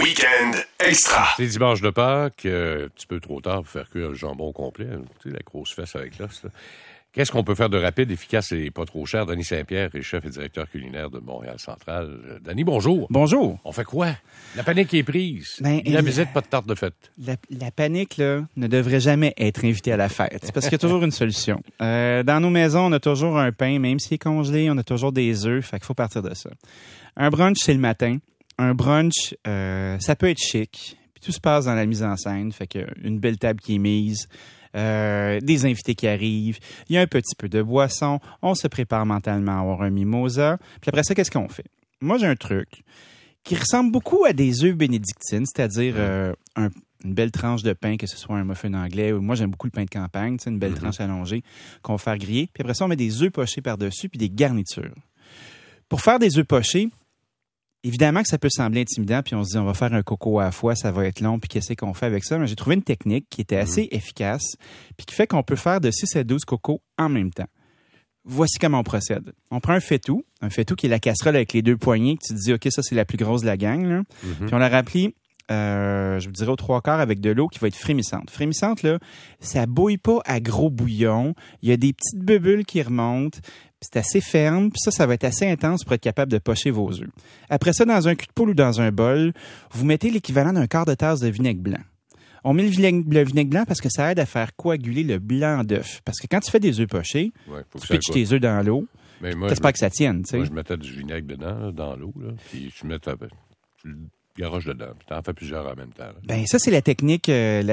Week-end extra. C'est dimanche de Pâques, un petit peu trop tard pour faire cuire le jambon complet. Tu sais, la grosse fesse avec l'os, là. Qu'est-ce qu'on peut faire de rapide, efficace et pas trop cher? Denis Saint-Pierre est chef et directeur culinaire de Montréal Central. Denis, bonjour. Bonjour. On fait quoi? La panique est prise. Ben, La visite, pas de tarte de fête. La panique, là, ne devrait jamais être invitée à la fête. C'est parce qu'il y a toujours une solution. Dans nos maisons, on a toujours un pain, même s'il est congelé, on a toujours des œufs. Fait qu'il faut partir de ça. Un brunch, c'est le matin. Un brunch, ça peut être chic. Puis tout se passe dans la mise en scène. Fait qu'il y a une belle table qui est mise. Des invités qui arrivent, il y a un petit peu de boisson, on se prépare mentalement à avoir un mimosa, puis après ça, qu'est-ce qu'on fait? Moi, j'ai un truc qui ressemble beaucoup à des œufs bénédictines, c'est-à-dire une belle tranche de pain, que ce soit un muffin anglais, ou moi, j'aime beaucoup le pain de campagne, une belle tranche allongée qu'on va faire griller, puis après ça, on met des œufs pochés par-dessus, puis des garnitures. Pour faire des œufs pochés, évidemment que ça peut sembler intimidant, puis on se dit, on va faire un coco à la fois, ça va être long, puis qu'est-ce qu'on fait avec ça? Mais j'ai trouvé une technique qui était assez efficace, puis qui fait qu'on peut faire de 6 à 12 cocos en même temps. Voici comment on procède. On prend un faitout qui est la casserole avec les deux poignées, que tu te dis, OK, ça, c'est la plus grosse de la gang, là. Puis on la remplit, je vous dirais aux 3/4 avec de l'eau qui va être frémissante. Frémissante, là, ça bouille pas à gros bouillon. Il y a des petites bulles qui remontent. C'est assez ferme, puis ça va être assez intense pour être capable de pocher vos œufs. Après ça, dans un cul de poule ou dans un bol, vous mettez l'équivalent d'un quart de tasse de vinaigre blanc. On met le vinaigre blanc parce que ça aide à faire coaguler le blanc d'œuf. Parce que quand tu fais des œufs pochés, tu pitches tes œufs dans l'eau, t'espères que ça tienne. T'sais. Moi, je mettais du vinaigre dedans, là, dans l'eau, là, puis tu le garoches dedans, puis t'en fais plusieurs en même temps. Là. Ben ça, c'est la technique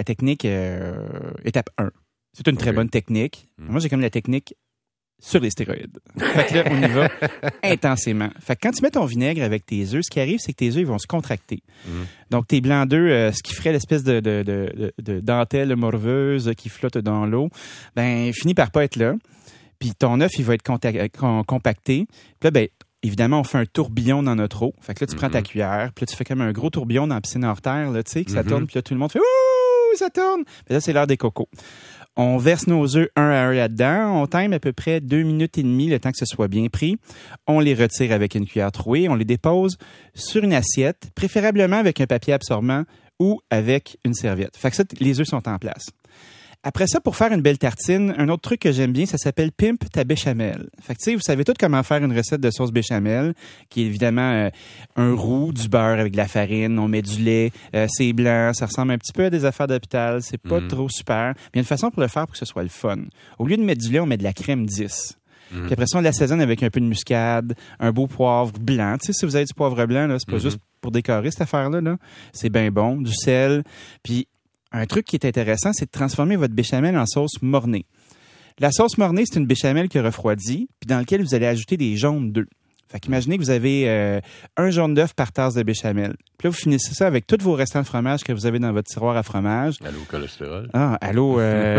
étape 1. C'est une très bonne technique. Moi, j'ai comme la technique sur les stéroïdes. Fait que là, on y va intensément. Fait que quand tu mets ton vinaigre avec tes œufs, ce qui arrive, c'est que tes œufs ils vont se contracter. Donc, tes blancs d'œufs, ce qui ferait l'espèce de dentelle morveuse qui flotte dans l'eau, ben finit par pas être là. Puis ton œuf, il va être compacté. Puis là, ben évidemment, on fait un tourbillon dans notre eau. Fait que là, tu prends ta cuillère, puis là, tu fais comme un gros tourbillon dans la piscine hors terre, là, tu sais, que ça tourne, puis là, tout le monde fait « Ouh, ça tourne! » Puis là, c'est l'heure des cocos. On verse nos œufs un à un là-dedans. On time à peu près 2 minutes et demie, le temps que ce soit bien pris. On les retire avec une cuillère trouée. On les dépose sur une assiette, préférablement avec un papier absorbant ou avec une serviette. Fait que ça, les œufs sont en place. Après ça, pour faire une belle tartine, un autre truc que j'aime bien, ça s'appelle Pimp ta béchamel. Fait que tu sais, vous savez tous comment faire une recette de sauce béchamel, qui est évidemment un roux, du beurre avec de la farine, on met du lait, c'est blanc, ça ressemble un petit peu à des affaires d'hôpital, c'est pas trop super. Mais il y a une façon pour le faire pour que ce soit le fun. Au lieu de mettre du lait, on met de la crème 10. Puis après ça, on l'assaisonne avec un peu de muscade, un beau poivre blanc. Tu sais, si vous avez du poivre blanc, là, c'est pas juste pour décorer cette affaire-là, là. C'est bien bon, du sel, puis un truc qui est intéressant, c'est de transformer votre béchamel en sauce mornée. La sauce mornée, c'est une béchamel qui refroidit, puis dans laquelle vous allez ajouter des jaunes d'œufs. Fait qu'imaginez que vous avez un jaune d'œuf par tasse de béchamel. Puis là, vous finissez ça avec tous vos restants de fromage que vous avez dans votre tiroir à fromage. Allô, cholestérol. Ah, allô,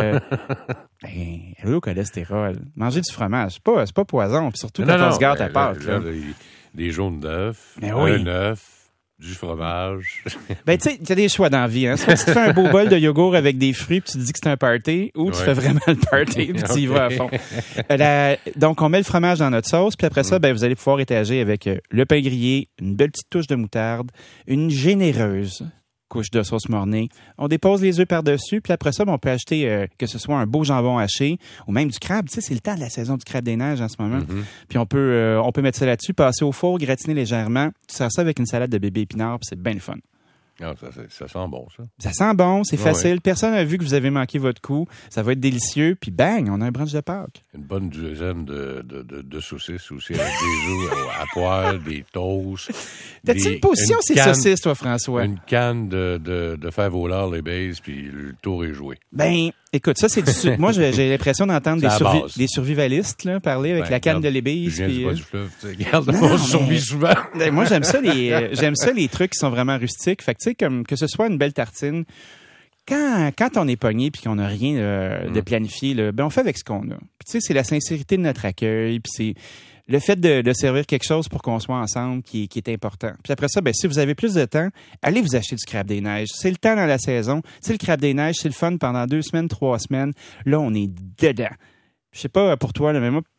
allô, cholestérol. Mangez du fromage, c'est pas poison, puis surtout quand on se gâte à Pâques. Des jaunes d'œufs, un œuf. Du fromage. Ben, tu sais, il y a des choix dans la vie, hein. C'est si tu fais un beau bol de yogourt avec des fruits puis tu te dis que c'est un party, ou tu fais vraiment le party puis tu y vas à fond. Donc, on met le fromage dans notre sauce, puis après ça, ben, vous allez pouvoir étager avec le pain grillé, une belle petite touche de moutarde, une généreuse couche de sauce mornée. On dépose les œufs par-dessus, puis après ça, ben, on peut acheter que ce soit un beau jambon haché ou même du crabe. Tu sais, c'est le temps de la saison du crabe des neiges en ce moment. Puis on peut mettre ça là-dessus, passer au four, gratiner légèrement. Tu sers ça avec une salade de bébé épinards, puis c'est bien le fun. Ah, ça sent bon, ça. Ça sent bon, c'est facile. Personne n'a vu que vous avez manqué votre coup. Ça va être délicieux. Puis bang, on a un brunch de Pâques. Une bonne douzaine de saucisses aussi avec des œufs à poêle, des toasts. T'as-tu une position, ces saucisses, toi, François? Une canne de fèves au lard, les baises, puis le tour est joué. Ben, écoute, ça, c'est du... Moi, j'ai l'impression d'entendre des survivalistes là, parler avec la canne de l'ébèse. Je viens du bas du fleuve. Regarde, on survit souvent. Moi, j'aime ça, les trucs qui sont vraiment rustiques. Fait que, tu sais, comme que ce soit une belle tartine, quand on est pogné puis qu'on n'a rien de planifié, là, ben on fait avec ce qu'on a. Puis, tu sais, c'est la sincérité de notre accueil, puis c'est le fait de servir quelque chose pour qu'on soit ensemble qui est important. Puis après ça, ben si vous avez plus de temps, allez vous acheter du crabe des neiges. C'est le temps dans la saison. C'est le crabe des neiges, c'est le fun pendant 2 semaines, 3 semaines. Là, on est dedans. Je sais pas pour toi, là, mais moi,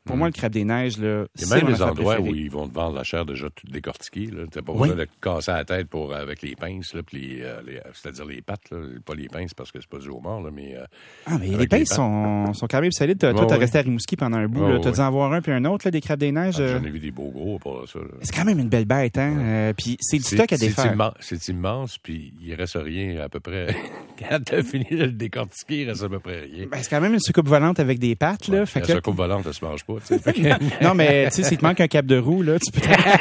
Pour moi, le crabe des neiges, là, il y a même des endroits où ils vont te vendre la chair déjà toute décortiquée. Tu n'as pas besoin de casser la tête avec les pinces, là, puis c'est-à-dire les pattes, là, pas les pinces parce que c'est pas du homard, là, mais... mais les pinces sont quand même solides. Toi, t'as resté à Rimouski pendant un bout. T'as dû en voir un puis un autre, là, des crabes des neiges. J'en ai vu des beaux gros pour ça. Là. C'est quand même une belle bête, hein? Puis c'est du stock à défaire. C'est immense, puis il reste rien à peu près. Quand t'as fini de le décortiquer, il reste à peu près rien. Ben, c'est quand même une soucoupe volante avec des pattes, là. La soucoupe volante, elle se mange pas, tu sais. Non, mais tu sais, s'il te manque un cap de roue, là, tu peux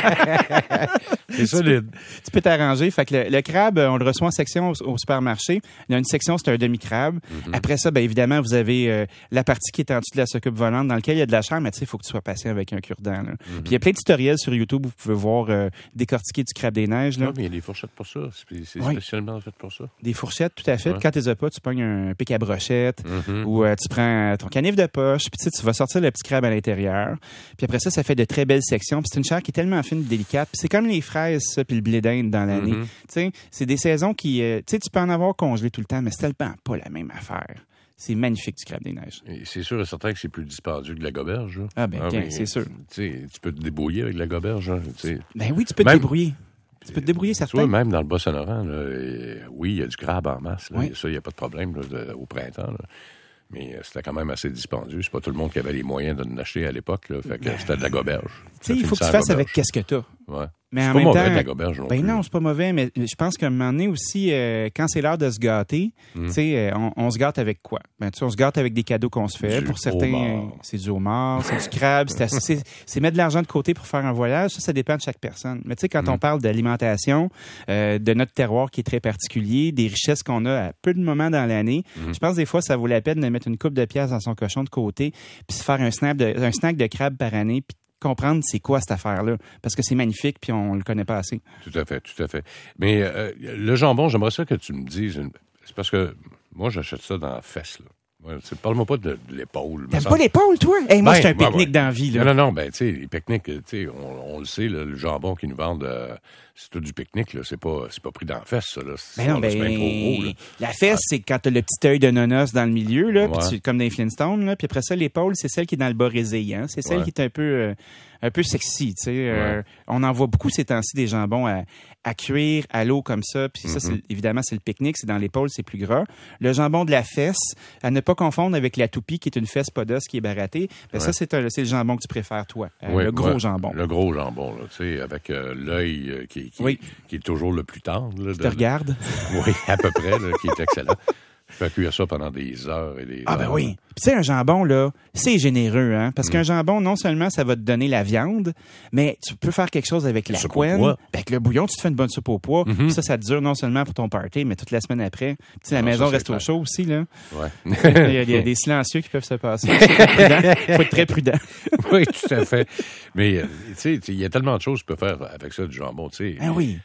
c'est solide. Tu peux t'arranger. Fait que le crabe, on le reçoit en section au supermarché. Il y a une section, c'est un demi-crabe. Après ça, ben évidemment, vous avez la partie qui est en dessous de la soucoupe volante dans laquelle il y a de la chair, mais tu sais, il faut que tu sois patient avec un cure-dent. Puis il y a plein de tutoriels sur YouTube où vous pouvez voir décortiquer du crabe des neiges. Là. Oui, mais il y a des fourchettes pour ça. C'est spécialement fait pour ça. Des fourchettes, tout à fait. Puis quand tu les as pas, tu pognes un pic à brochette ou tu prends ton canif de poche, puis tu vas sortir le petit crabe à l'intérieur. Puis après ça fait de très belles sections. Puis c'est une chair qui est tellement fine et délicate. Puis c'est comme les fraises, ça, puis le blé d'Inde dans l'année. Tu sais, c'est des saisons qui... tu sais, tu peux en avoir congelé tout le temps, mais c'est tellement pas la même affaire. C'est magnifique du crabe des neiges. Et c'est sûr et certain que c'est plus dispendieux que la goberge. Là. Ah ben, c'est sûr. Tu peux te débrouiller avec la goberge. Hein, ben oui, tu peux te débrouiller. Tu peux te débrouiller, certain. Tu vois, même dans le Bas-Saint-Laurent, oui, il y a du crabe en masse. Là, ça, il n'y a pas de problème là, au printemps. Là. Mais c'était quand même assez dispendieux. C'est pas tout le monde qui avait les moyens de l'acheter à l'époque. Là, fait que c'était de la goberge. Tu sais, il faut que tu fasses avec qu'est-ce que t'as. Ouais. Mais c'est en pas même mauvais temps, de la goberge non plus. Non, c'est pas mauvais, mais je pense qu'à un moment donné aussi, quand c'est l'heure de se gâter, tu sais, on se gâte avec quoi? Ben, tu sais, on se gâte avec des cadeaux qu'on se fait. Pour certains, c'est du homard, c'est du crabe, c'est mettre de l'argent de côté pour faire un voyage. Ça dépend de chaque personne. Mais tu sais, quand on parle d'alimentation, de notre terroir qui est très particulier, des richesses qu'on a à peu de moments dans l'année, je pense des fois, ça vaut la peine de mettre une coupe de pièces dans son cochon de côté, puis se faire un snack de crabe par année, puis comprendre c'est quoi cette affaire-là, parce que c'est magnifique puis on le connaît pas assez. Tout à fait. Mais le jambon, j'aimerais ça que tu me dises, c'est parce que moi j'achète ça dans la fesse, là. Parle-moi pas de l'épaule. T'aimes pas l'épaule, toi? Hey, moi, j'ai un pique-nique dans la vie, là. Non, ben, tu sais, les pique-niques, tu sais, on le sait, là, le jambon qu'ils nous vendent, c'est tout du pique-nique, là. C'est pas pris dans la fesse, ça, là. Ben non, c'est bien trop gros, là. La fesse, c'est quand t'as le petit œil de nonos dans le milieu, là, puis comme dans les Flintstones, là. Puis après ça, l'épaule, c'est celle qui est dans le bas résilient. C'est celle qui est un peu sexy, tu sais. On en voit beaucoup ces temps-ci des jambons à cuire à l'eau comme ça. Puis ça, évidemment, c'est le pique-nique. C'est dans l'épaule, c'est plus gras. Le jambon de la fesse, à ne pas confondre avec la toupie, qui est une fesse pas d'os qui est barattée. Ben ça, c'est le jambon que tu préfères, toi. Le gros jambon. Le gros jambon, là, tu sais, avec l'œil qui est toujours le plus tendre. Là, tu te regardes? Oui, à peu près, là, qui est excellent. Je fais cuire ça pendant des heures et des heures. Ah ben oui. Puis tu sais, un jambon, là, c'est généreux, hein? Parce qu'un jambon, non seulement ça va te donner la viande, mais tu peux faire quelque chose avec la couenne. Ben, avec le bouillon, tu te fais une bonne soupe au pois. Ça te dure non seulement pour ton party, mais toute la semaine après. Tu sais, la maison reste au chaud aussi, là. Ouais. il y a des silencieux qui peuvent se passer. Il faut être très prudent. Oui, tout à fait. Mais, tu sais, il y a tellement de choses que tu peux faire avec ça, du jambon, tu sais. Ah oui.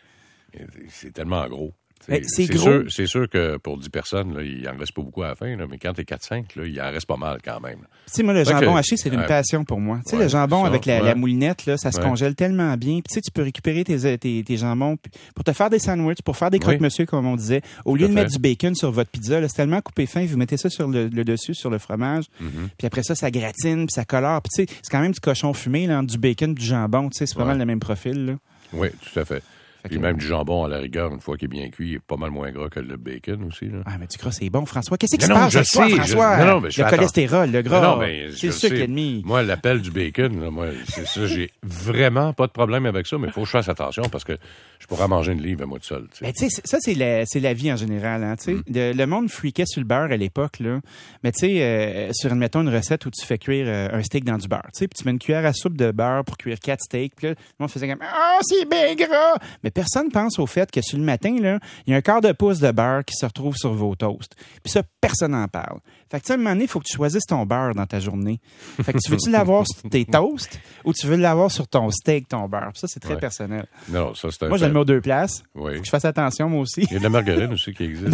C'est tellement gros. C'est gros. C'est sûr que pour 10 personnes, là, il en reste pas beaucoup à la fin, là, mais quand t'es 4-5, là, il en reste pas mal quand même. Tu sais, moi, le jambon haché, c'est une passion pour moi. Tu sais, le jambon avec la moulinette, là, ça se congèle tellement bien. Puis tu sais, tu peux récupérer tes jambons pour te faire des sandwichs, pour faire des croque-monsieur, comme on disait. Au lieu de mettre du bacon sur votre pizza, là, c'est tellement coupé fin, vous mettez ça sur le dessus, sur le fromage. Puis après ça gratine, puis ça colore. Puis tu sais, c'est quand même du cochon fumé, là, du bacon, du jambon. Tu sais, c'est pas mal le même profil, là. Oui, tout à fait. Puis même du jambon, à la rigueur, une fois qu'il est bien cuit, il est pas mal moins gras que le bacon aussi. Là. Ah, mais tu crois c'est bon, François? Qu'est-ce qui se passe avec toi, François? Le cholestérol, le gras, c'est sûr qu'il y a demi. Moi, l'appel du bacon, là, c'est ça, j'ai vraiment pas de problème avec ça, mais il faut que je fasse attention parce que je pourrais manger une livre à moi tout seul. Mais tu sais, ça, c'est la vie en général. Hein, le monde freakait sur le beurre à l'époque. Là. Mais tu sais, sur, admettons, une recette où tu fais cuire un steak dans du beurre. Puis tu mets une cuillère à soupe de beurre pour cuire 4 steaks. Puis là, le monde faisait comme « Ah, c'est bien gras! » Mais personne pense au fait que sur le matin, là, il y a un quart de pouce de beurre qui se retrouve sur vos toasts. Puis ça, personne n'en parle. Fait que, tu sais, à un moment donné, il faut que tu choisisses ton beurre dans ta journée. Fait que tu veux-tu l'avoir sur tes toasts ou tu veux l'avoir sur ton steak, ton beurre? Puis ça, c'est très personnel. Non, ça, c'est moi, je le mets aux deux places. Oui. Faut que je fasse attention, moi aussi. Il y a de la margarine aussi qui existe. Non!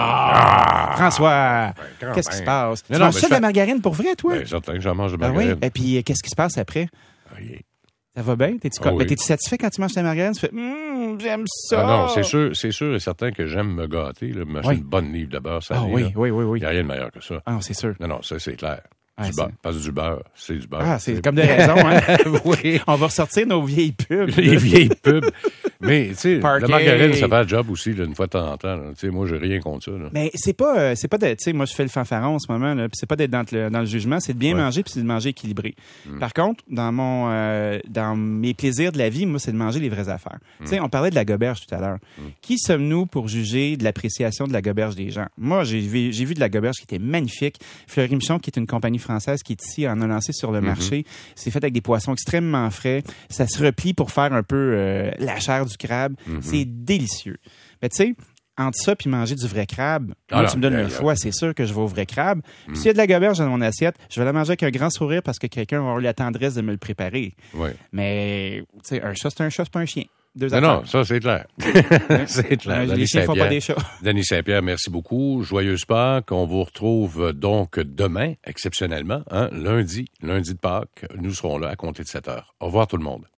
François! Qu'est-ce qui se passe? Tu manges ça de la margarine pour vrai, toi? Ben, certain que j'en mange de la margarine. Oui? Et puis, qu'est-ce qui se passe après? Rien. Ça va bien? T'es-tu satisfait quand tu manges ta margarine? Tu fais, j'aime ça! Ah non, c'est sûr et certain que j'aime me gâter, là, manger une bonne livre de beurre salé. Oui. Il n'y a rien de meilleur que ça. Ah non, c'est sûr. Non, ça, c'est clair. Ah, Parce que du beurre, c'est du beurre. Ah, c'est comme de raison, hein? Oui. On va ressortir nos vieilles pubs. Les vieilles pubs. Mais, tu sais, la margarine, ça fait le job aussi, là, une fois de temps en temps. Tu sais, moi, j'ai rien contre ça, là. Mais c'est pas d'être, tu sais, moi, je fais le fanfaron en ce moment, là, puis c'est pas d'être dans le jugement, c'est de bien manger puis c'est de manger équilibré. Par contre, dans mes plaisirs de la vie, moi, c'est de manger les vraies affaires. Tu sais, on parlait de la goberge tout à l'heure. Qui sommes-nous pour juger de l'appréciation de la goberge des gens? Moi, j'ai vu de la goberge qui était magnifique. Fleury Michon, qui est une compagnie française qui est ici, en a lancé sur le marché. C'est fait avec des poissons extrêmement frais. Ça se replie pour faire un peu la chair du crabe. C'est délicieux. Mais tu sais, entre ça puis manger du vrai crabe, moi, tu me donnes le choix, c'est sûr que je vais au vrai crabe. Puis s'il y a de la goberge dans mon assiette, je vais la manger avec un grand sourire parce que quelqu'un va avoir eu la tendresse de me le préparer. Oui. Mais, tu sais, un chat, c'est un chat, c'est pas un chien. Non, ça, c'est clair. C'est clair. Les chiens font pas des chats. Denis Saint-Pierre, merci beaucoup. Joyeuse Pâques. On vous retrouve donc demain, exceptionnellement, lundi de Pâques. Nous serons là à compter de 7 heures. Au revoir tout le monde.